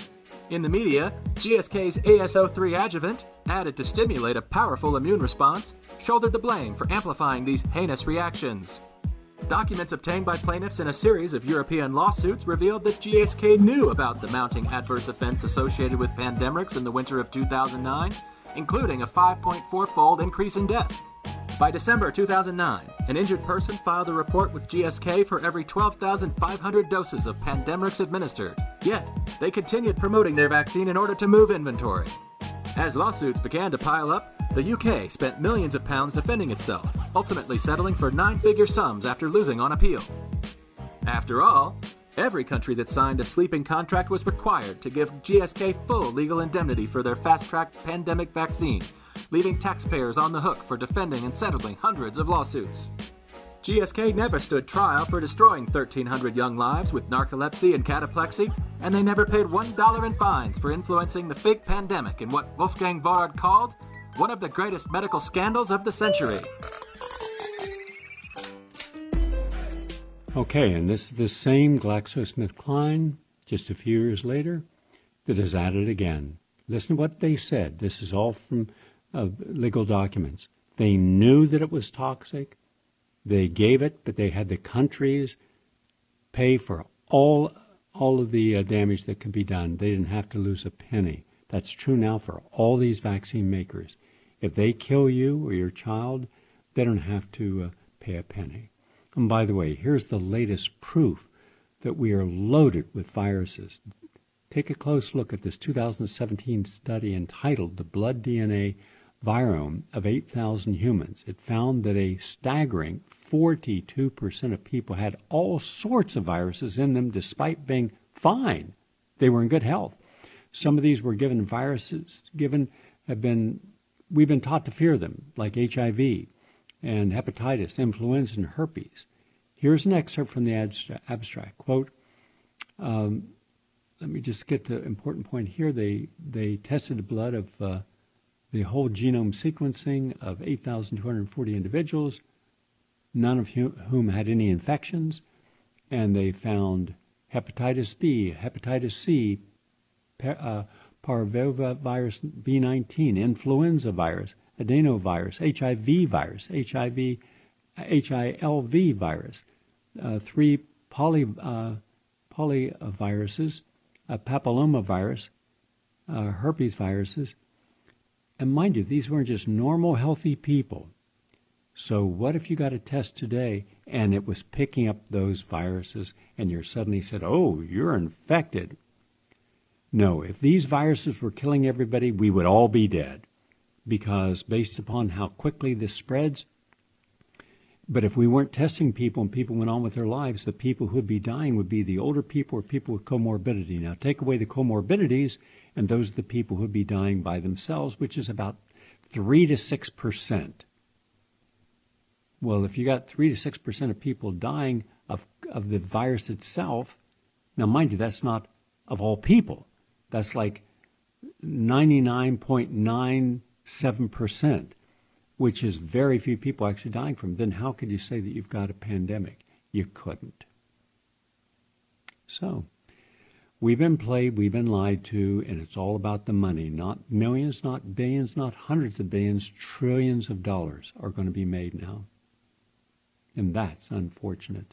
In the media, GSK's AS03 adjuvant, added to stimulate a powerful immune response, shouldered the blame for amplifying these heinous reactions. Documents obtained by plaintiffs in a series of European lawsuits revealed that GSK knew about the mounting adverse events associated with Pandemrix in the winter of 2009, including a 5.4-fold increase in death. By December 2009, an injured person filed a report with GSK for every 12,500 doses of Pandemrix administered. Yet, they continued promoting their vaccine in order to move inventory. As lawsuits began to pile up, the UK spent millions of pounds defending itself, ultimately settling for 9-figure sums after losing on appeal. After all, every country that signed a sleeping contract was required to give GSK full legal indemnity for their fast-track pandemic vaccine, leaving taxpayers on the hook for defending and settling hundreds of lawsuits. GSK never stood trial for destroying 1,300 young lives with narcolepsy and cataplexy, and they never paid $1 in fines for influencing the fake pandemic in what Wolfgang Wodardt called one of the greatest medical scandals of the century. Okay, and this is the same GlaxoSmithKline, just a few years later, that is at it again. Listen to what they said. This is all from legal documents. They knew that it was toxic. They gave it, but they had the countries pay for all of the damage that could be done. They didn't have to lose a penny. That's true now for all these vaccine makers. If they kill you or your child, they don't have to pay a penny. And by the way, here's the latest proof that we are loaded with viruses. Take a close look at this 2017 study entitled The Blood DNA Virome of 8,000 Humans. It found that a staggering 42% of people had all sorts of viruses in them despite being fine. They were in good health. Some of these were given viruses, we've been taught to fear them, like HIV and hepatitis, influenza, and herpes. Here's an excerpt from the abstract. Quote, let me just get the important point here. They tested the blood of the whole genome sequencing of 8,240 individuals, none of whom had any infections, and they found hepatitis B, hepatitis C, parvovirus B19, influenza virus, adenovirus, HIV virus, HILV virus, 3 polyviruses, papillomavirus, herpes viruses. And mind you, these weren't just normal, healthy people. So what if you got a test today and it was picking up those viruses and you suddenly said, oh, you're infected? No, if these viruses were killing everybody, we would all be dead, because based upon how quickly this spreads. But if we weren't testing people and people went on with their lives, the people who would be dying would be the older people or people with comorbidity. Now, take away the comorbidities, and those are the people who would be dying by themselves, which is about 3 to 6%. Well, if you got 3 to 6% of people dying of the virus itself, now mind you, that's not of all people. That's like 99.97%, which is very few people actually dying from. Then how could you say that you've got a pandemic? You couldn't. So we've been played, we've been lied to, and it's all about the money. Not millions, not billions, not hundreds of billions, trillions of dollars are going to be made now. And that's unfortunate.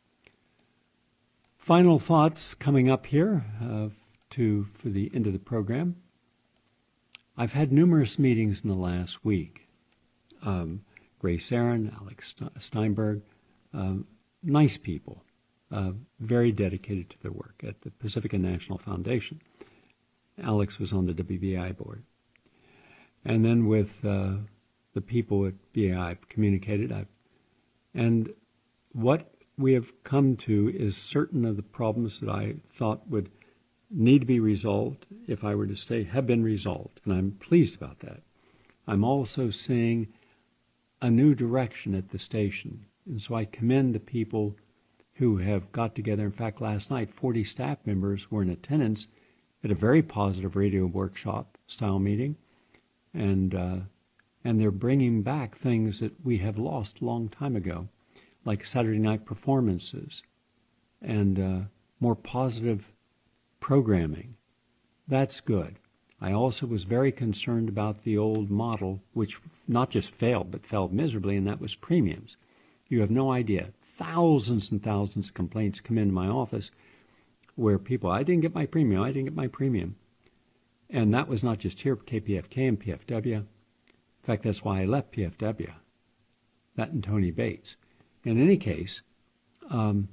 Final thoughts coming up here for the end of the program. I've had numerous meetings in the last week. Grace Aaron, Alex Steinberg, nice people, very dedicated to their work at the Pacifica National Foundation. Alex was on the WBI board. And then with the people at BAI, I've communicated, and what we have come to is certain of the problems that I thought would need to be resolved, if I were to stay, have been resolved, and I'm pleased about that. I'm also seeing a new direction at the station, and so I commend the people who have got together. In fact, last night, 40 staff members were in attendance at a very positive radio workshop style meeting, and they're bringing back things that we have lost a long time ago, like Saturday night performances and more positive programming. That's good. I also was very concerned about the old model, which not just failed, but failed miserably, and that was premiums. You have no idea. Thousands and thousands of complaints come into my office where people, I didn't get my premium. And that was not just here, KPFK and PFW. In fact, that's why I left PFW. That and Tony Bates. In any case,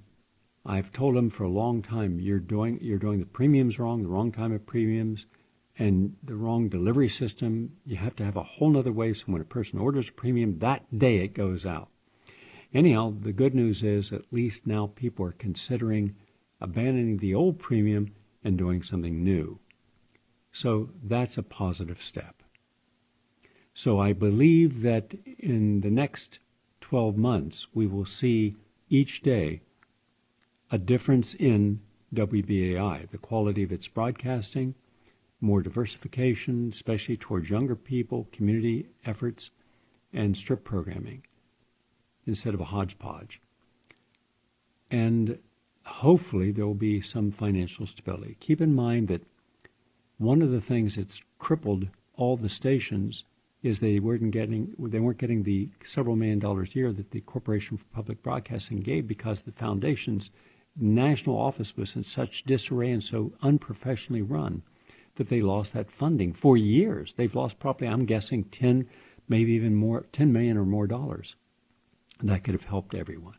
I've told them for a long time, you're doing the premiums wrong, the wrong time of premiums. and the wrong delivery system. You have to have a whole nother way, so when a person orders a premium, that day it goes out. Anyhow, the good news is at least now people are considering abandoning the old premium and doing something new. So that's a positive step. So I believe that in the next 12 months, we will see each day a difference in WBAI, the quality of its broadcasting, more diversification, especially towards younger people, community efforts, and strip programming instead of a hodgepodge. And hopefully there will be some financial stability. Keep in mind that one of the things that's crippled all the stations is they weren't getting the several $1 million a year that the Corporation for Public Broadcasting gave because the foundation's national office was in such disarray and so unprofessionally run that they lost that funding for years. They've lost probably, I'm guessing, 10, maybe even more, 10 million or more dollars. That could have helped everyone.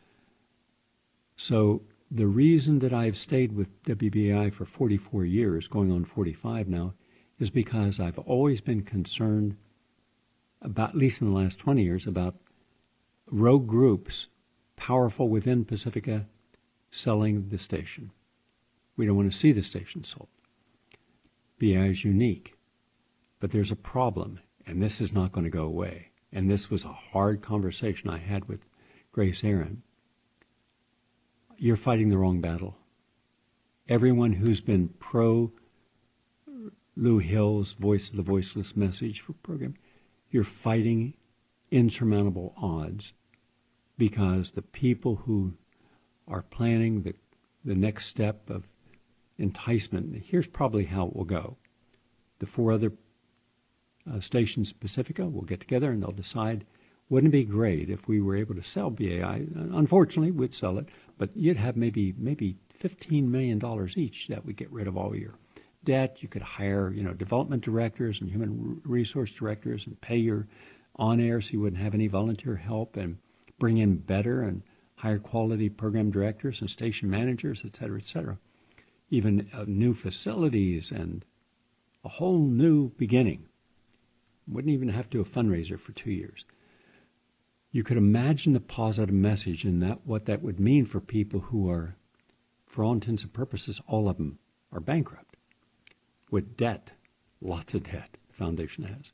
So the reason that I've stayed with WBAI for 44 years, going on 45 now, is because I've always been concerned about, at least in the last 20 years, about rogue groups powerful within Pacifica selling the station. We don't want to see the station sold. BAI is unique, but there's a problem, and this is not going to go away. And this was a hard conversation I had with Grace Aaron. You're fighting the wrong battle. Everyone who's been pro Lou Hill's Voice of the Voiceless message for program, you're fighting insurmountable odds because the people who are planning the next step of enticement, here's probably how it will go. The 4 other stations, Pacifica, will get together and they'll decide, wouldn't it be great if we were able to sell BAI? Unfortunately, we'd sell it, but you'd have maybe $15 million each that we get rid of all year. Debt, you could hire, development directors and human resource directors and pay your on-air so you wouldn't have any volunteer help, and bring in better and higher quality program directors and station managers, et cetera, et cetera. Even new facilities and a whole new beginning. Wouldn't even have to do a fundraiser for 2 years. You could imagine the positive message in that, what that would mean for people who are, for all intents and purposes, all of them are bankrupt with debt, lots of debt the foundation has.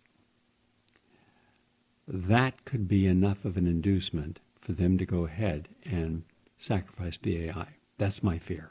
That could be enough of an inducement for them to go ahead and sacrifice BAI. That's my fear.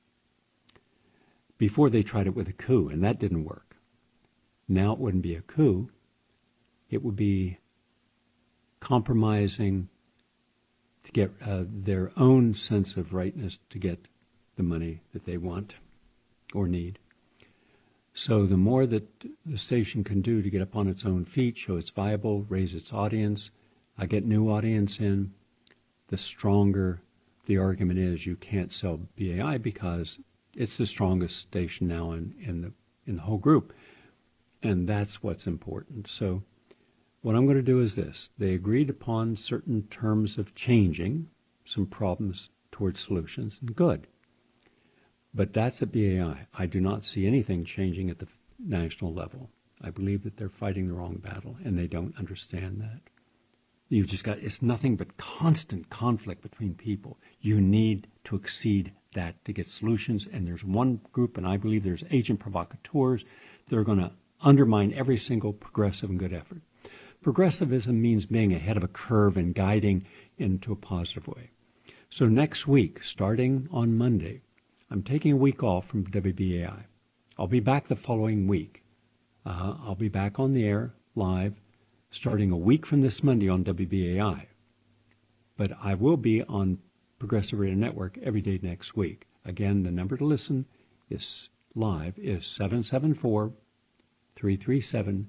Before they tried it with a coup, and that didn't work. Now it wouldn't be a coup. It would be compromising to get their own sense of rightness to get the money that they want or need. So the more that the station can do to get up on its own feet, show it's viable, raise its audience, get new audience in, the stronger the argument is you can't sell BAI because it's the strongest station now in the whole group. And that's what's important. So what I'm going to do is this. They agreed upon certain terms of changing some problems towards solutions, and good. But that's at BAI. I do not see anything changing at the national level. I believe that they're fighting the wrong battle, and they don't understand that. You've just got, it's nothing but constant conflict between people. You need to exceed that to get solutions, and there's one group, and I believe there's agent provocateurs that are going to undermine every single progressive and good effort. Progressivism means being ahead of a curve and guiding into a positive way. So next week, starting on Monday, I'm taking a week off from WBAI. I'll be back the following week. I'll be back on the air live starting a week from this Monday on WBAI. But I will be on Progressive Radio Network every day next week. Again, the number to listen is live is 774-337-6068.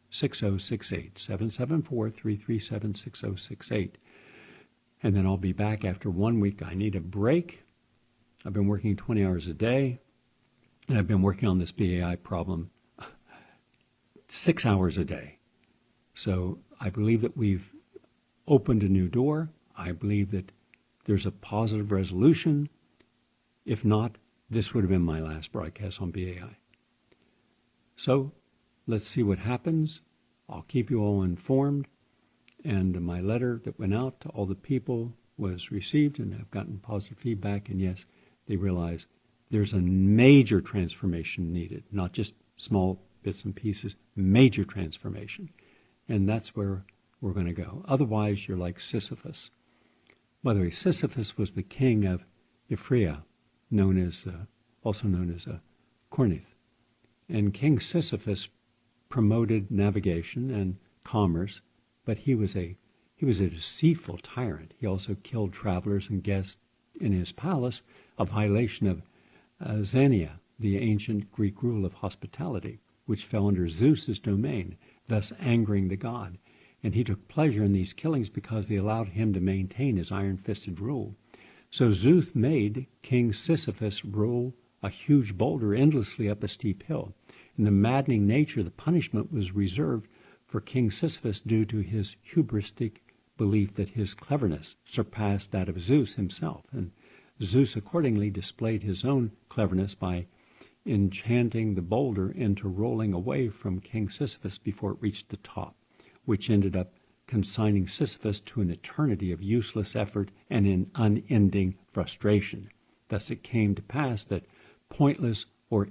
774-337-6068. And then I'll be back after 1 week. I need a break. I've been working 20 hours a day, and I've been working on this BAI problem 6 hours a day. So I believe that we've opened a new door. I believe that there's a positive resolution. If not, this would have been my last broadcast on BAI. So let's see what happens. I'll keep you all informed. And my letter that went out to all the people was received, and I've gotten positive feedback. And yes, they realize there's a major transformation needed, not just small bits and pieces, major transformation. And that's where we're going to go. Otherwise, you're like Sisyphus. By the way, Sisyphus was the king of Ephria, also known as Corinth. And King Sisyphus promoted navigation and commerce, but he was a deceitful tyrant. He also killed travelers and guests in his palace, a violation of Xenia, the ancient Greek rule of hospitality, which fell under Zeus's domain, thus angering the god. And he took pleasure in these killings because they allowed him to maintain his iron-fisted rule. So Zeus made King Sisyphus roll a huge boulder endlessly up a steep hill. And the maddening nature of the punishment was reserved for King Sisyphus due to his hubristic belief that his cleverness surpassed that of Zeus himself. And Zeus accordingly displayed his own cleverness by enchanting the boulder into rolling away from King Sisyphus before it reached the top, which ended up consigning Sisyphus to an eternity of useless effort and an unending frustration. Thus it came to pass that pointless or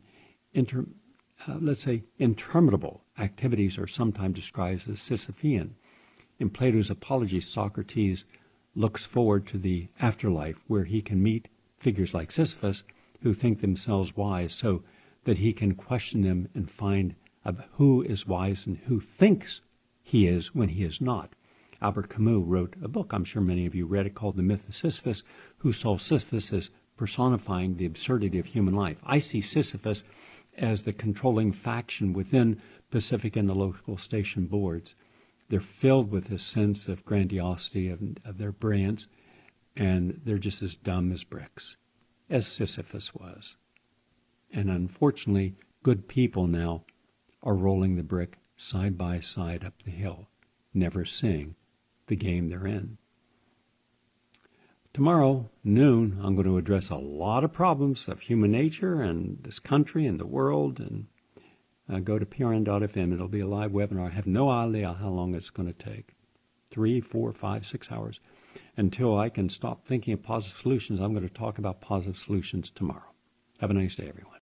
interminable activities are sometimes described as Sisyphean. In Plato's Apology, Socrates looks forward to the afterlife where he can meet figures like Sisyphus who think themselves wise, so that he can question them and find who is wise and who thinks he is when he is not. Albert Camus wrote a book, I'm sure many of you read it, called The Myth of Sisyphus, who saw Sisyphus as personifying the absurdity of human life. I see Sisyphus as the controlling faction within Pacific and the local station boards. They're filled with this sense of grandiosity of their brilliance, and they're just as dumb as bricks, as Sisyphus was. And unfortunately, good people now are rolling the brick side by side up the hill, never seeing the game they're in. Tomorrow, noon, I'm going to address a lot of problems of human nature and this country and the world. And go to prn.fm. It'll be a live webinar. I have no idea how long it's going to take. 3, 4, 5, 6 hours. Until I can stop thinking of positive solutions, I'm going to talk about positive solutions tomorrow. Have a nice day, everyone.